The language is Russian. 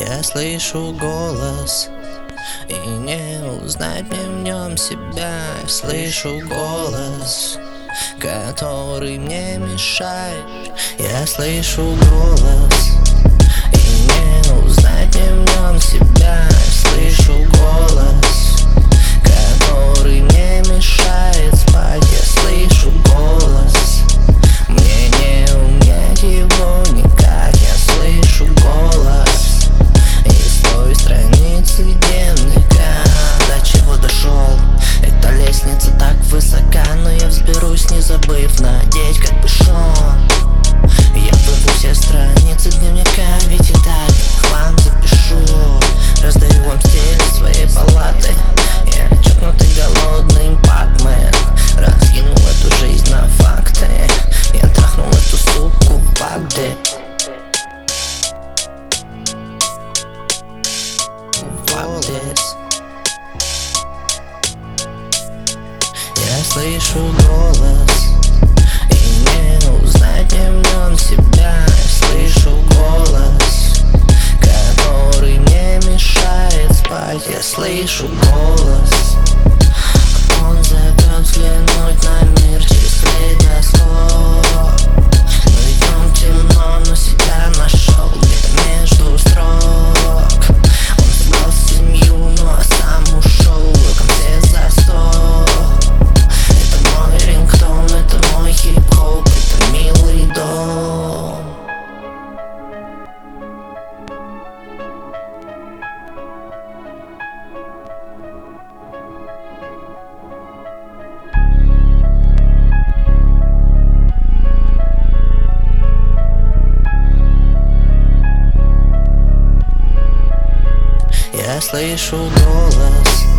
Я слышу голос, и не узнать мне в нем себя. Я слышу голос, который мне мешает. Я слышу голос, и не узнать мне в нем себя. Я слышу голос, который мне мешает спать. Я слышу голос, мне не унять его никак. Я слышу голос из той страницы дневника. До чего дошел? Эта лестница так высока, но я взберусь, не забыв надеть капюшон. Я вырву все страницы дневника, ведь и так их вам запишу. Раздаю вам стиль своей палаты. Я чокнутый голодный пакмен, раскинул эту жизнь на факты. Я трахнул эту суку в Багде. Я слышу голос, и не узнать мне в нем себя. Я слышу голос, который мне мешает спать. Я слышу голос, он зовет взглянуть на мир через калейдоскоп. Но идем темно, но себя нашел где-то между строк. Он собрал семью, но сам ушел в конце за стол. Это мой рингтон, это мой хип-хоп, это милый дом. Я слышу голос,